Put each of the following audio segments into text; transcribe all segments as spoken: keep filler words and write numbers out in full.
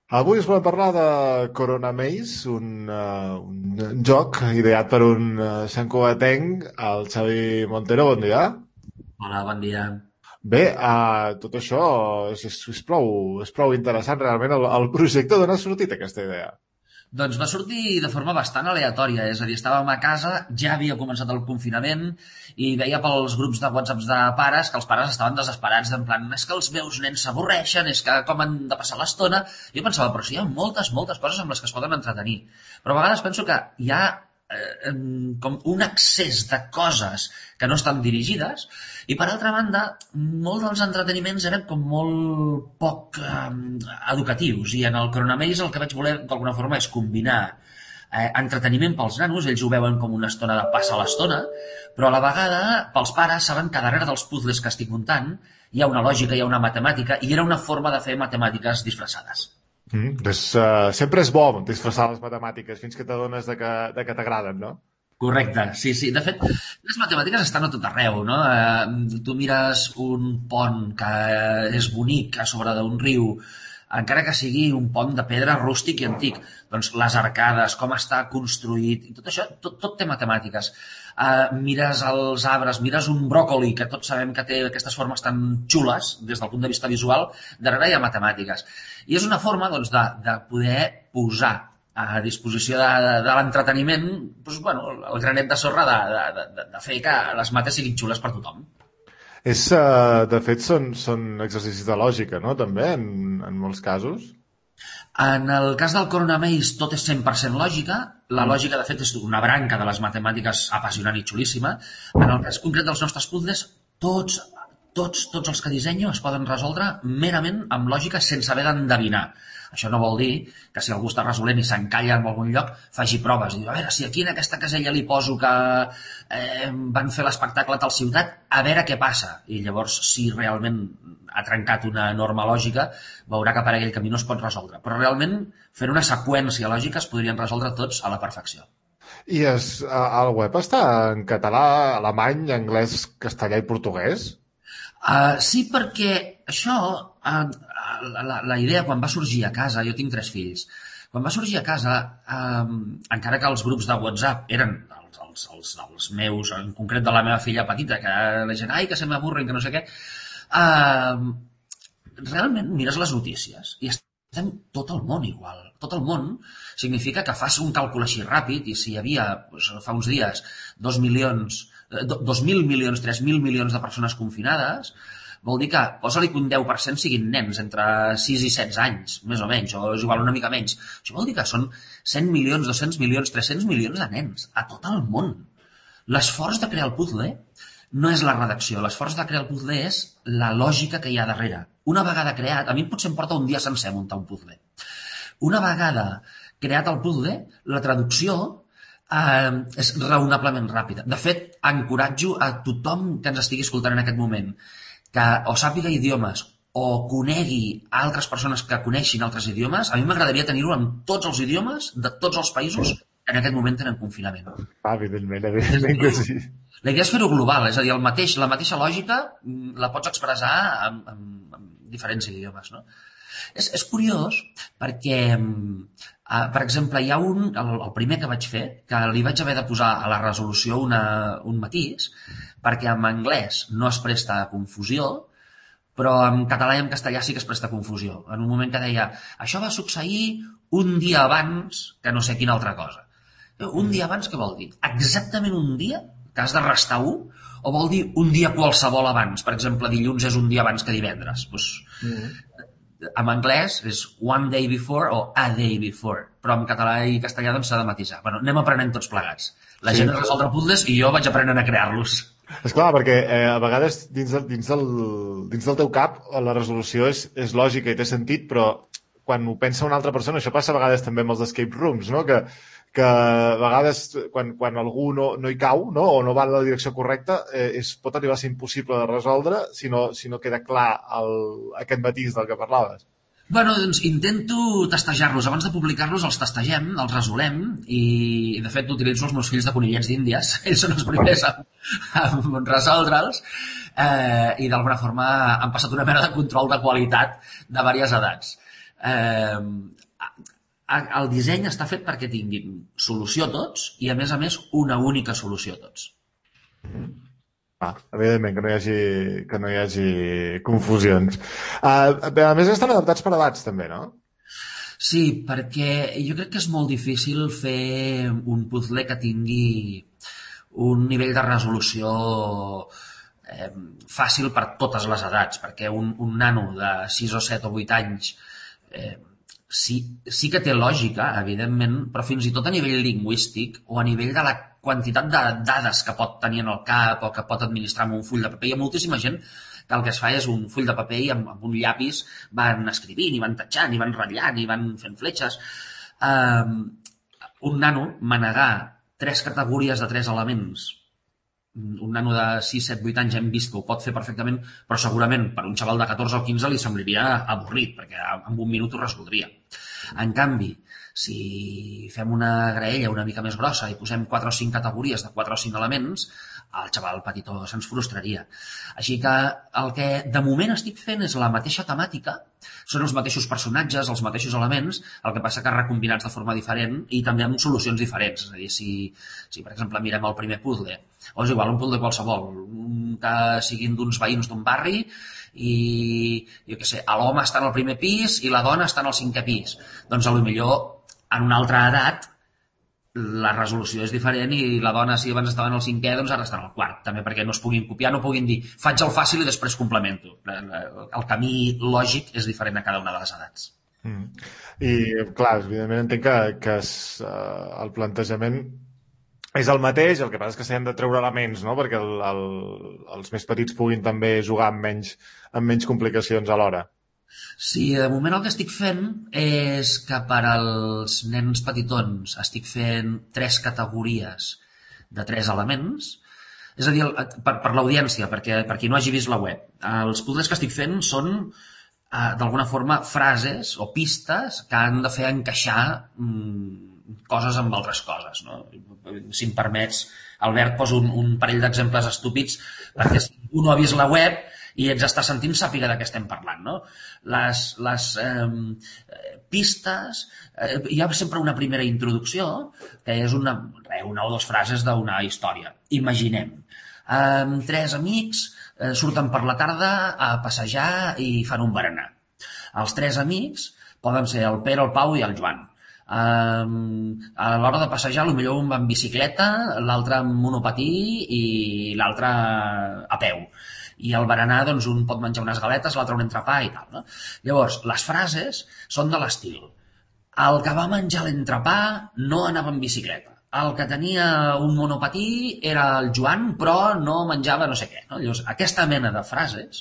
Avui us volem parlar de Corona Maze, un, uh, un joc ideat per un uh, xancoatenc, el Xavi Montero, bon dia. Hola, bon dia. Bé, uh, tot això és, és, és, prou, és prou interessant realment. El, el projecte d'on ha sortit aquesta idea? Doncs va sortir de forma bastant aleatòria, és a dir, estàvem a casa, ja havia començat el confinament i veia pels grups de whatsapps de pares que els pares estaven desesperats, en plan, és que els meus nens s'avorreixen, és que com han de passar l'estona. Jo pensava, però si hi ha moltes, moltes coses amb les que es poden entretenir. Però a vegades penso que hi ha eh, com un excés de coses que no estan dirigides i, per altra banda, molts dels entreteniments eren com molt poc eh, educatius i en el Coronamaze el que vaig voler d'alguna forma és combinar eh, entreteniment pels nanos, ells ho veuen com una estona de passar l'estona, però a la vegada pels pares saben que darrere dels puzzles que estic muntant hi ha una lògica, hi ha una matemàtica i era una forma de fer matemàtiques disfressades. Mm, doncs, uh, sempre és bo disfressar les matemàtiques fins que t'adones de que, de que t'agraden, no? Correcte, sí, sí. De fet, les matemàtiques estan a tot arreu, no? Eh, tu mires un pont que és bonic a sobre d'un riu, encara que sigui un pont de pedra rústic i antic, doncs les arcades, com està construït, i tot això, tot, tot té matemàtiques. Uh, mires els arbres, mires un bròcoli, que tots sabem que té aquestes formes tan xules des del punt de vista visual, darrere hi ha matemàtiques. I és una forma, doncs, de, de poder posar a disposició de, de, de l'entreteniment doncs, bueno, el granet de sorra de, de, de, de fer que les mates siguin xules per tothom. És, uh, de fet, són, són exercicis de lògica, no?, també, en, en molts casos. En el cas del Coronamaze tot és cent per cent lògica. La Mm. lògica, de fet, és una branca de les matemàtiques apassionant i xulíssima. En el cas concret dels nostres puzzles, tots, tots, tots els que dissenyo es poden resoldre merament amb lògica sense haver d'endevinar. Això no vol dir que si algú està resolent i s'encalla en algun lloc, faci proves. I diu, a veure, si aquí en aquesta casella li poso que eh, van fer l'espectacle a tal ciutat, a veure què passa. I llavors, si realment ha trencat una norma lògica, veurà que per aquell camí no es pot resoldre. Però realment, fent una seqüència lògica, es podrien resoldre tots a la perfecció. I es, uh, el web està en català, alemany, anglès, castellà i portuguès? Uh, sí, perquè això, uh, la, la, la idea quan va sorgir a casa, jo tinc tres fills, quan va sorgir a casa, um, encara que els grups de WhatsApp eren els, els, els, els meus, en concret de la meva filla petita, que la gent, ai, que se m'avorren, que no sé què, uh, realment mires les notícies i estem tot el món igual. Tot el món significa que fas un càlcul així ràpid i si hi havia, doncs, fa uns dies, dos milions, dos mil milions, tres mil milions de persones confinades, vol dir que posa-li que un deu per cent siguin nens entre sis i setze anys, més o menys, o és igual una mica menys. Això vol dir que són cent milions, dos-cents milions, tres-cents milions de nens a tot el món. L'esforç de crear el puzzle no és la redacció, l'esforç de crear el puzzle és la lògica que hi ha darrere. Una vegada creat, a mi potser em porta un dia sencer muntar un puzzle. Una vegada creat el puzzle, la traducció eh, és raonablement ràpida. De fet, encoratjo a tothom que ens estigui escoltant en aquest moment que o sàpiga idiomes o conegui altres persones que coneixin altres idiomes. A mi m'agradaria tenir-ho en tots els idiomes de tots els països que en aquest moment tenen confinament. Ah, evidentment, evidentment que sí. La idea és fer-ho global, és a dir, el mateix, la mateixa lògica la pots expressar en, en, en diferents idiomes, no? És, és curiós perquè, uh, per exemple, hi ha un, el, el primer que vaig fer, que li vaig haver de posar a la resolució una, un matís, perquè en anglès no es presta a confusió, però en català i en castellà sí que es presta a confusió. En un moment que deia, això va succeir un dia abans que no sé quina altra cosa. Un dia abans què vol dir? Exactament un dia, que has de restar un, o vol dir un dia qualsevol abans? Per exemple, dilluns és un dia abans que divendres. Doncs, Mm. en anglès és one day before o a day before, però en català i castellà doncs s'ha de matisar. Bueno, anem aprenent tots plegats. La Sí. gent ha resoldre puzzles i jo vaig aprenent a crear-los. És clar, perquè eh, a vegades dins, de, dins, del, dins del teu cap la resolució és, és lògica i té sentit, però quan ho pensa una altra persona, això passa a vegades també amb els escape rooms, no? que, que a vegades quan, quan algú no, no hi cau, no? O no va en la direcció correcta, eh, és, pot arribar a ser impossible de resoldre si no, si no queda clar el, aquest matís del que parlaves. Bueno, doncs intento testejar-los. Abans de publicar-los els testegem, els resolem i, de fet, utilitzo els meus fills de conillets d'Índies. Ells són els primers a, a resoldre'ls eh, i, d'alguna forma, han passat una mena de control de qualitat de diverses edats. Eh, el disseny està fet perquè tinguin solució a tots i, a més a més, una única solució a tots. Ah, evidentment, que no hi hagi, que no hi hagi confusions. Uh, a més, estan adaptats per edats, també, no? Sí, perquè jo crec que és molt difícil fer un puzzle que tingui un nivell de resolució eh, fàcil per totes les edats, perquè un, un nano de sis o set o vuit anys eh, sí, sí que té lògica, evidentment, però fins i tot a nivell lingüístic o a nivell de la quantitat de dades que pot tenir en el cap o que pot administrar amb un full de paper. Hi ha moltíssima gent que el que es fa és un full de paper i amb, amb un llapis van escrivint i van tatxant i van ratllant i van fent fletxes. Um, un nano manegar tres categories de tres elements, un nano de sis, set, vuit anys hem vist que ho pot fer perfectament, però segurament per un xaval de catorze o quinze li semblaria avorrit, perquè en un minut ho resoldria. En canvi, si fem una graella una mica més grossa i posem quatre o cinc categories de quatre o cinc elements, el xaval petitó se'ns frustraria. Així que el que de moment estic fent és la mateixa temàtica, són els mateixos personatges, els mateixos elements, el que passa que recombinats de forma diferent i també amb solucions diferents. És a dir, si, si per exemple mirem el primer puzzle, o és igual, un puzzle qualsevol, que siguin d'uns veïns d'un barri i, jo què sé, l'home està en el primer pis i la dona està en el cinquè pis. Doncs potser en una altra edat la resolució és diferent i la dona, si abans estava en el cinquè, doncs ara està en el quart, també perquè no es puguin copiar, no puguin dir faig el fàcil i després complemento. El camí lògic és diferent a cada una de les edats. Mm. I, clar, evidentment entenc que, que es, uh, el plantejament és el mateix, el que passa és que s'han de treure elements, no?, perquè el, el, els més petits puguin també jugar amb menys, amb menys complicacions alhora. Sí, de moment el que estic fent és que per als nens petitons estic fent tres categories de tres elements, és a dir, per, per l'audiència, perquè per qui no hagi vist la web. Els puzzles que estic fent són, eh, d'alguna forma, frases o pistes que han de fer encaixar mm, coses amb altres coses, no? Si em permets, Albert, poso un, un parell d'exemples estúpids perquè si algú no ha vist la web i ens està sentint, sàpiga de què estem parlant, no? Les, les eh, pistes, eh, hi ha sempre una primera introducció, que és una, una o dues frases d'una història. Imaginem, eh, tres amics eh, surten per la tarda a passejar i fan un berenar. Els tres amics poden ser el Pere, el Pau i el Joan. Eh, a l'hora de passejar, potser un va en bicicleta, l'altre en monopatí i l'altre a peu. I al berenar, doncs, un pot menjar unes galetes, l'altre un entrepà i tal, no? Llavors, les frases són de l'estil. El que va menjar l'entrepà no anava en bicicleta. El que tenia un monopatí era el Joan, però no menjava no sé què, no? Llavors, aquesta mena de frases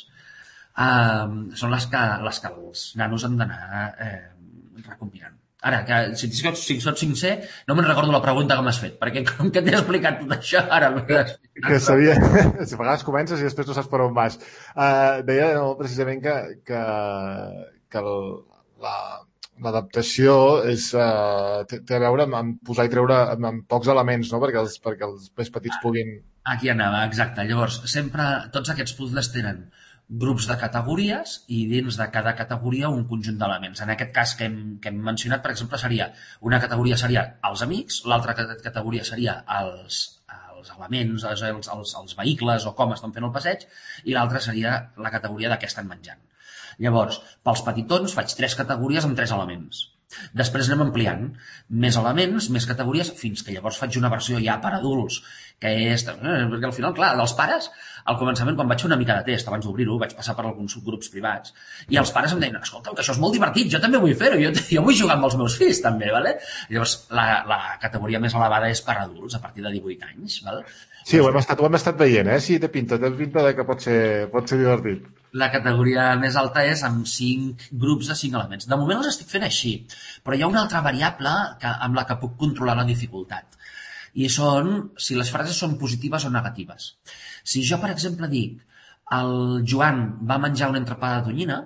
eh, són les que, les que els nanos han d'anar eh, recombinant. Ara, que, si, si, si sots sincer, no me'n recordo la pregunta que m'has fet, perquè com que t'he explicat tot això, ara m'he explicat. Que sabia... Si a vegades comences i després no saps per on vas. Uh, deia no, precisament que, que, que el, la, l'adaptació és, uh, té, té a veure amb, amb posar i treure amb, amb pocs elements, no?, perquè els, perquè els més petits puguin... Aquí anava, exacte. Llavors, sempre tots aquests puzzles tenen grups de categories i dins de cada categoria un conjunt d'elements. En aquest cas que hem, que hem mencionat, per exemple, seria una categoria seria els amics, l'altra categoria seria els, els elements, els, els, els vehicles o com estan fent el passeig, i l'altra seria la categoria de què estan menjant. Llavors, pels petitons faig tres categories amb tres elements. Després anem ampliant més elements, més categories, fins que llavors faig una versió ja per adults, que és... Perquè al final, clar, dels pares, al començament, quan vaig fer una mica de test, abans d'obrir-ho, vaig passar per alguns subgrups privats, i els pares em deien, escolta, que això és molt divertit, jo també vull fer-ho, jo, jo vull jugar amb els meus fills, també, ¿vale? Llavors, la, la categoria més elevada és per adults, a partir de divuit anys, ¿vale? Sí, ho hem estat, ho hem estat veient, eh? Sí, té pinta, té pinta de que pot ser, pot ser divertit. La categoria més alta és amb cinc grups de cinc elements. De moment els estic fent així, però hi ha una altra variable que, amb la que puc controlar la dificultat. I són si les frases són positives o negatives. Si jo, per exemple, dic el Joan va menjar un entrepà de tonyina,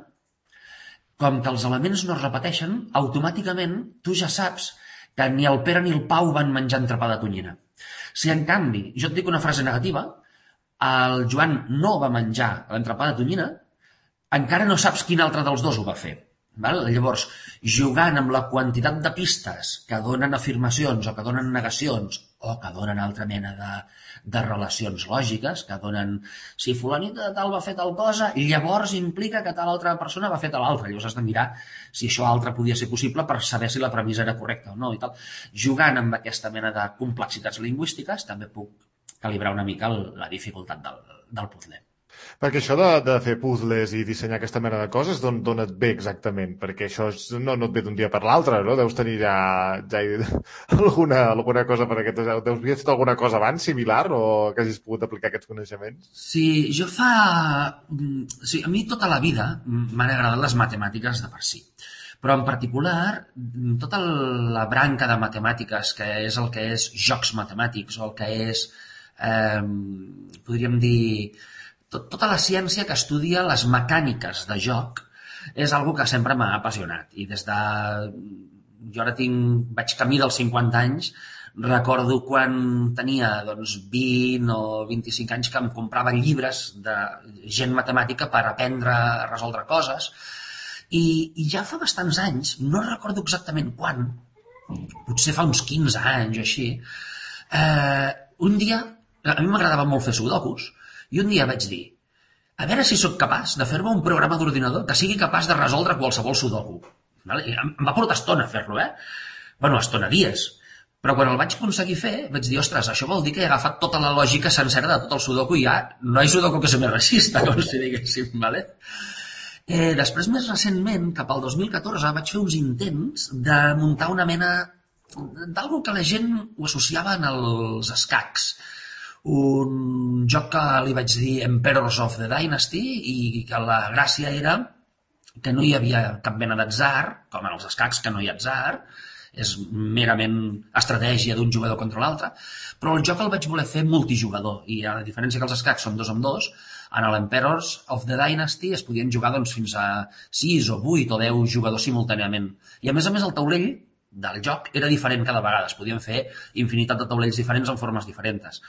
com que els elements no es repeteixen, automàticament tu ja saps que ni el Pere ni el Pau van menjar entrepà de tonyina. Si, en canvi, jo et dic una frase negativa, el Joan no va menjar l'entrepà de tonyina, encara no saps quin altre dels dos ho va fer. Val? Llavors, jugant amb la quantitat de pistes que donen afirmacions o que donen negacions o que donen altra mena de, de relacions lògiques, que donen si fulanita de tal va fer tal cosa, llavors implica que tal altra persona va fer tal altra. Llavors has de mirar si això altre podia ser possible per saber si la premissa era correcta o no i tal. Jugant amb aquesta mena de complexitats lingüístiques també puc calibrar una mica el, la dificultat del, del puzzle. Perquè això de, de fer puzzles i dissenyar aquesta mena de coses, d'on et ve exactament? Perquè això és, no, no et ve d'un dia per l'altre, no? Deus tenir ja, ja alguna, alguna cosa per aquest... Deus haver fet alguna cosa abans similar o que hagis pogut aplicar aquests coneixements? Sí, jo fa... Sí, a mi tota la vida m'han agradat les matemàtiques de per si. Però en particular, tota la branca de matemàtiques, que és el que és jocs matemàtics o el que és, eh, podríem dir... Tot, tota la ciència que estudia les mecàniques de joc és algo que sempre m'ha apassionat. I des de... Jo ara tinc... vaig camí dels cinquanta anys, recordo quan tenia doncs, vint o vint-i-cinc anys que em comprava llibres de gent matemàtica per aprendre a resoldre coses. I, i ja fa bastants anys, no recordo exactament quan, potser fa uns quinze anys o així, eh, un dia, a mi m'agradava molt fer sudokus, i un dia vaig dir, a veure si sóc capaç de fer-me un programa d'ordinador que sigui capaç de resoldre qualsevol sudoku. Em va portar estona fer-lo, eh? Bueno, estona, dies. Però quan el vaig aconseguir fer, vaig dir, ostres, això vol dir que he agafat tota la lògica sencera de tot el sudoku i ja no hi ha sudoku que se me resista, com si diguéssim, vale? Eh, després, més recentment, cap al dos mil catorze, vaig fer uns intents de muntar una mena d'algo que la gent ho associava als escacs. Un joc que li vaig dir Emperors of the Dynasty i que la gràcia era que no hi havia cap mena d'atzar, com en els escacs que no hi ha atzar, és merament estratègia d'un jugador contra l'altre, però el joc el vaig voler fer multijugador i a la diferència que els escacs són dos amb dos, en l'Emperors of the Dynasty es podien jugar doncs, fins a sis o vuit o deu jugadors simultàniament. I a més a més el taulell del joc era diferent cada vegada, es podien fer infinitat de taulells diferents en formes diferents.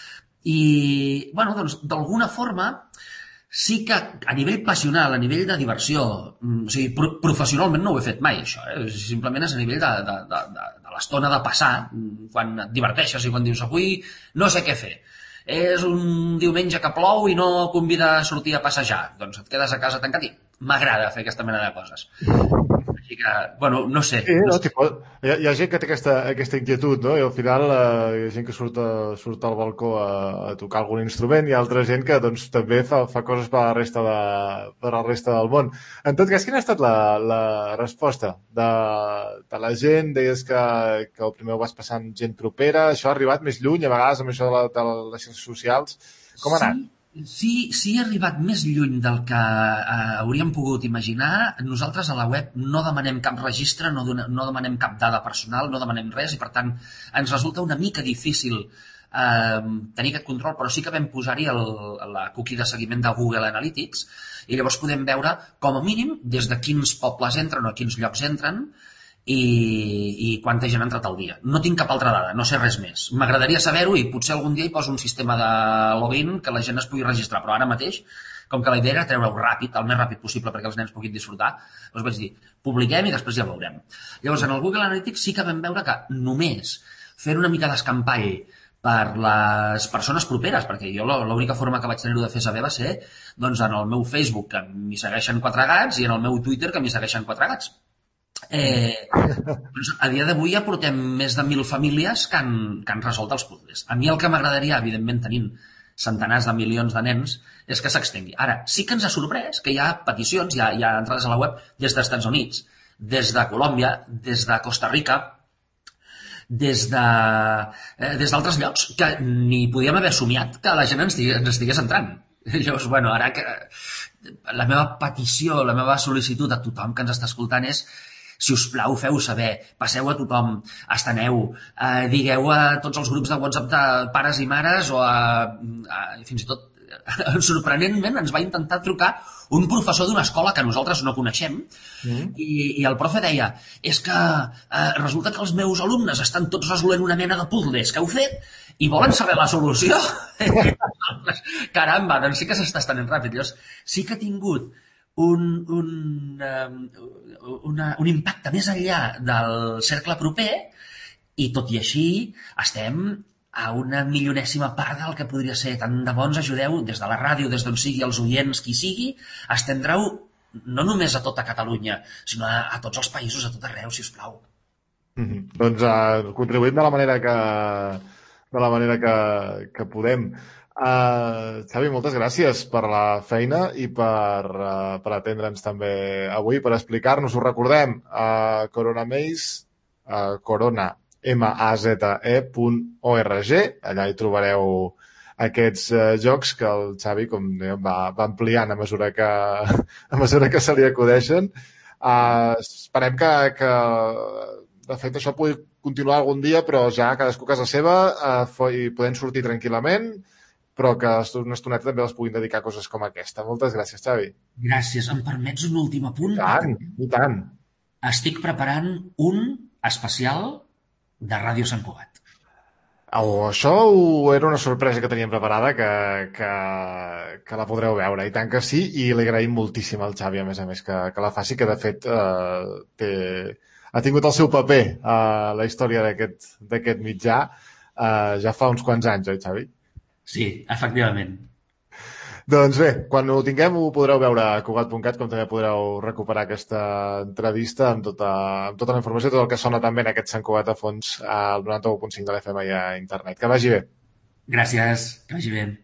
I, bueno, doncs, d'alguna forma, sí que a nivell passional, a nivell de diversió, o sigui, pro professionalment no ho he fet mai, això, eh? Simplement és a nivell de, de, de, de, de l'estona de passar, quan et diverteixes i quan dius, avui no sé què fer. És un diumenge que plou i no convida a sortir a passejar. Doncs et quedes a casa tancat i m'agrada fer aquesta mena de coses. Així que, bueno, no sé. Sí, no, tipo, hi, ha, hi ha gent que té aquesta, aquesta inquietud, no? I al final eh, hi ha gent que surt, a, surt al balcó a, a tocar algun instrument i altra gent que doncs, també fa, fa coses per a la resta de, per a la resta del món. En tot cas, quina ha estat la, la resposta de, de la gent? Deies que, que el primer ho vas passar amb gent propera. Això ha arribat més lluny, a vegades, amb això de, la, de les xarxes socials. Com ha anat? Sí. Sí, sí he arribat més lluny del que eh, hauríem pogut imaginar. Nosaltres a la web no demanem cap registre, no, donem, no demanem cap dada personal, no demanem res i per tant ens resulta una mica difícil eh, tenir aquest control, però sí que vam posar-hi la cookie de seguiment de Google Analytics i llavors podem veure com a mínim des de quins pobles entren o a quins llocs entren i, i quanta gent ha entrat al dia. No tinc cap altra dada, no sé res més. M'agradaria saber-ho i potser algun dia hi poso un sistema de login que la gent es pugui registrar, però ara mateix, com que la idea era treure-ho ràpid, el més ràpid possible perquè els nens puguin disfrutar, doncs vaig dir, publiquem i després ja veurem. Llavors, en el Google Analytics sí que vam veure que només fent una mica d'escampall per les persones properes, perquè jo l'única forma que vaig tenir-ho de fer saber va ser doncs, en el meu Facebook, que m'hi segueixen quatre gats, i en el meu Twitter, que m'hi segueixen quatre gats. Eh, doncs a dia d'avui ja portem més de mil famílies que han, que han resolt els puzzles. A mi el que m'agradaria, evidentment tenint centenars de milions de nens, és que s'extengui. Ara, sí que ens ha sorprès que hi ha peticions, hi ha, hi ha entrades a la web des dels Estats Units, des de Colòmbia, des de Costa Rica, des de eh, des d'altres llocs que ni podíem haver somiat que la gent ens, ens estigués entrant. Llavors, bueno, ara que la meva petició, la meva sol·licitud a tothom que ens està escoltant és si us plau, feu saber, passeu a tothom, esteneu, eh, digueu a tots els grups de WhatsApp de pares i mares o a, a fins i tot, sorprenentment, ens va intentar trucar un professor d'una escola que nosaltres no coneixem mm. i, i el profe deia, és que eh, resulta que els meus alumnes estan tots resolent una mena de puzzles que heu fet i volen saber la solució. Caramba, doncs sí que s'està estenent ràpid. Llavors, sí que ha tingut un, un, um, una, un impacte més enllà del cercle proper i tot i així estem a una milionèsima part del que podria ser. Tant de bo ens ajudeu des de la ràdio, des d'on sigui, els oients, qui sigui, a estendre-ho no només a tota Catalunya, sinó a, a tots els països, a tot arreu, si us plau. Mm-hmm. Doncs uh, contribuïm de la manera que, de la manera que, que podem. Uh, Xavi, moltes gràcies per la feina i per, uh, per atendre'ns també avui, per explicar-nos. Ho recordem, uh, Coronamaze, uh, Corona, M A Z E punt org. Allà hi trobareu aquests uh, jocs que el Xavi, com dèiem, va, va ampliant a mesura que, a mesura que se li acudeixen. Uh, esperem que, que de fet això pugui continuar algun dia, però ja cadascú a casa seva uh, i podem sortir tranquil·lament, però que una estoneta també les puguin dedicar a coses com aquesta. Moltes gràcies, Xavi. Gràcies. Em permets un últim apunt? I tant, i tant. Estic preparant un especial de Ràdio Sant Cugat. Oh, això era una sorpresa que teníem preparada, que, que, que la podreu veure, i tant que sí, i li agraïm moltíssim al Xavi, a més a més, que, que la faci, que de fet eh, té, ha tingut el seu paper a la història d'aquest mitjà eh, ja fa uns quants anys, oi, Xavi? Sí, efectivament. Doncs bé, quan ho tinguem ho podreu veure a Cugat punt cat, com també podreu recuperar aquesta entrevista amb tota, amb tota la informació, tot el que sona també en aquest Sant Cugat a fons al noranta-u punt cinc de l'F M i a internet. Que vagi bé. Gràcies, que vagi bé.